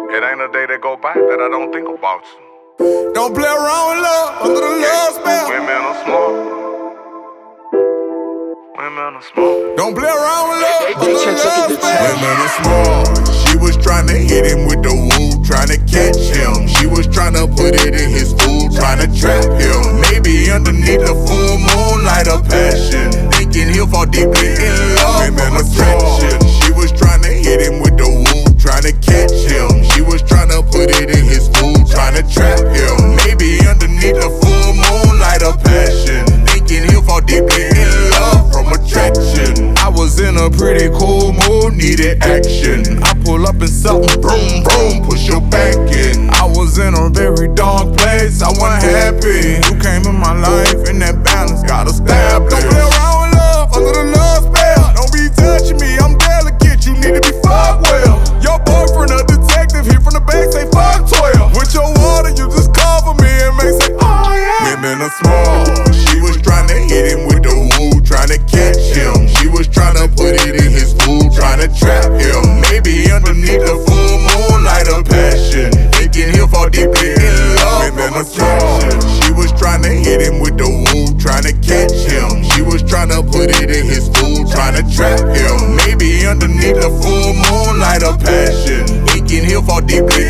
It ain't a day that go by that I don't think about you. Don't play around with love under the love spell. Women are smart. Women are smart. Don't play around with love under the love spell. Women are smart. She was tryna hit him with the woo, tryna catch him. She was tryna put it in his food, tryna trap him. Maybe underneath the full moonlight of passion, thinking he'll fall deeply in love. Women attraction. She was tryna hit him with the woo, tryna catch him. She was tryna put it in his food, tryna trap him. Maybe underneath the full moonlight of passion, thinking he'll fall deeply in love from attraction. I was in a pretty cool mood, needed action. I pull up in something, vroom, vroom, push your back in. I was in a very dark place, I wasn't happy. You came in my life and that balance got established. Don't play around with love under the love spell. Don't be touching me, I'm delicate, you need to be fucked well. Your boyfriend a detective, here from the back say fuck 12. With your water, you just cover me and make say, oh yeah. Women are small. She was tryna hit him with the woo, tryna catch him. She was tryna put it in his food, tryna trap him. Maybe underneath the full moonlight of passion, thinking he'll fall deeply in love. Women are small. She was tryna hit him with the woo, tryna catch him. She was tryna put it in his food, tryna trap him. Maybe underneath the full moonlight of passion, thinking he'll fall deeply